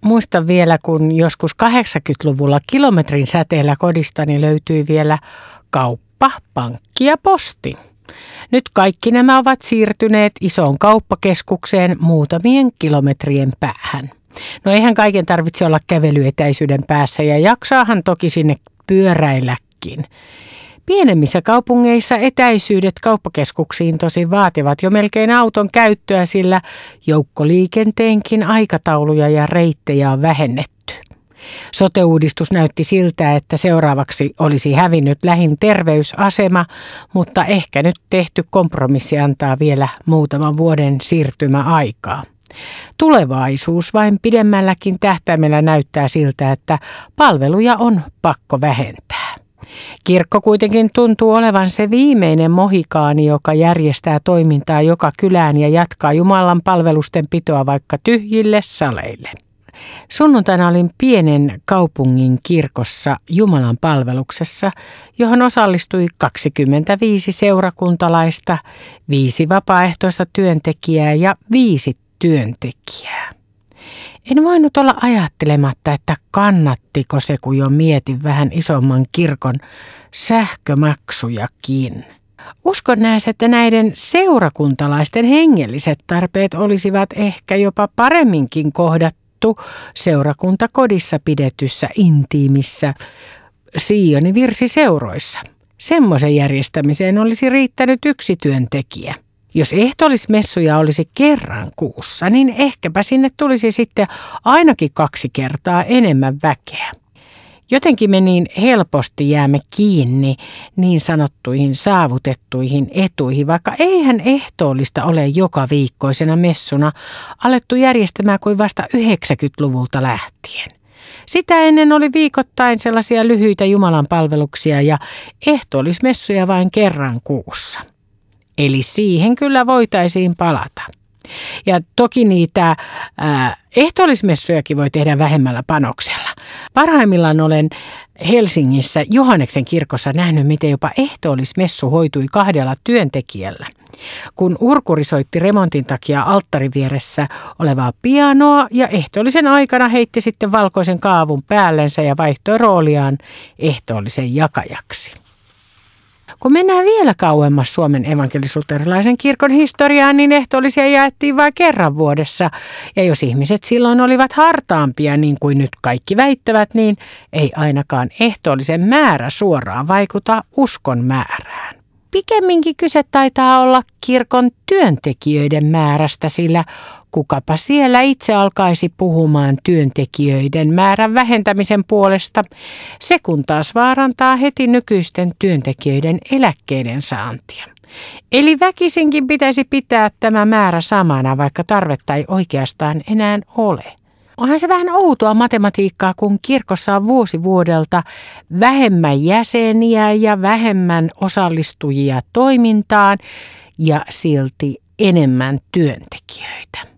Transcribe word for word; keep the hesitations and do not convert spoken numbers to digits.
Muistan vielä, kun joskus kahdeksankymmentäluvulla kilometrin säteellä kodistani löytyi vielä kauppa, pankki ja posti. Nyt kaikki nämä ovat siirtyneet isoon kauppakeskukseen muutamien kilometrien päähän. No eihän kaiken tarvitse olla kävelyetäisyyden päässä ja jaksaahan toki sinne pyöräilläkin. Pienemmissä kaupungeissa etäisyydet kauppakeskuksiin tosi vaativat jo melkein auton käyttöä, sillä joukkoliikenteenkin aikatauluja ja reittejä on vähennetty. Sote-uudistus näytti siltä, että seuraavaksi olisi hävinnyt lähin terveysasema, mutta ehkä nyt tehty kompromissi antaa vielä muutaman vuoden siirtymäaikaa. Tulevaisuus vain pidemmälläkin tähtäimellä näyttää siltä, että palveluja on pakko vähentää. Kirkko kuitenkin tuntuu olevan se viimeinen mohikaani, joka järjestää toimintaa joka kylään ja jatkaa Jumalan palvelusten pitoa vaikka tyhjille saleille. Sunnuntaina olin pienen kaupungin kirkossa Jumalan palveluksessa, johon osallistui kaksikymmentäviisi seurakuntalaista, viisi vapaaehtoista työntekijää ja viisi työntekijää. En voinut olla ajattelematta, että kannattiko se, kun jo mietin vähän isomman kirkon sähkömaksujakin. Uskon näes, että näiden seurakuntalaisten hengelliset tarpeet olisivat ehkä jopa paremminkin kohdattu seurakuntakodissa pidetyssä intiimissä Sionin virsiseuroissa. Semmoisen järjestämiseen olisi riittänyt yksi työntekijä. Jos ehtoollismessuja olisi kerran kuussa, niin ehkäpä sinne tulisi sitten ainakin kaksi kertaa enemmän väkeä. Jotenkin me niin helposti jäämme kiinni niin sanottuihin saavutettuihin etuihin, vaikka eihän ehtoollista ole joka viikkoisena messuna alettu järjestämään kuin vasta yhdeksänkymmentäluvulta lähtien. Sitä ennen oli viikoittain sellaisia lyhyitä Jumalan palveluksia ja ehtoollismessuja vain kerran kuussa. Eli siihen kyllä voitaisiin palata. Ja toki niitä ää, ehtoollismessujakin voi tehdä vähemmällä panoksella. Parhaimmillaan olen Helsingissä Johanneksen kirkossa nähnyt, miten jopa ehtoollismessu hoitui kahdella työntekijällä. Kun urkuri soitti remontin takia alttarin vieressä olevaa pianoa ja ehtoollisen aikana heitti sitten valkoisen kaavun päällensä ja vaihtoi rooliaan ehtoollisen jakajaksi. Kun mennään vielä kauemmas Suomen evankelis-luterilaisen kirkon historiaan, niin ehtoollisia jaettiin vain kerran vuodessa. Ja jos ihmiset silloin olivat hartaampia, niin kuin nyt kaikki väittävät, niin ei ainakaan ehtoollisen määrä suoraan vaikuta uskon määrään. Pikemminkin kyse taitaa olla kirkon työntekijöiden määrästä, sillä kukapa siellä itse alkaisi puhumaan työntekijöiden määrän vähentämisen puolesta, se kun taas vaarantaa heti nykyisten työntekijöiden eläkkeiden saantia. Eli väkisinkin pitäisi pitää tämä määrä samana, vaikka tarvetta ei oikeastaan enää ole. Onhan se vähän outoa matematiikkaa, kun kirkossa on vuosi vuodelta vähemmän jäseniä ja vähemmän osallistujia toimintaan ja silti enemmän työntekijöitä.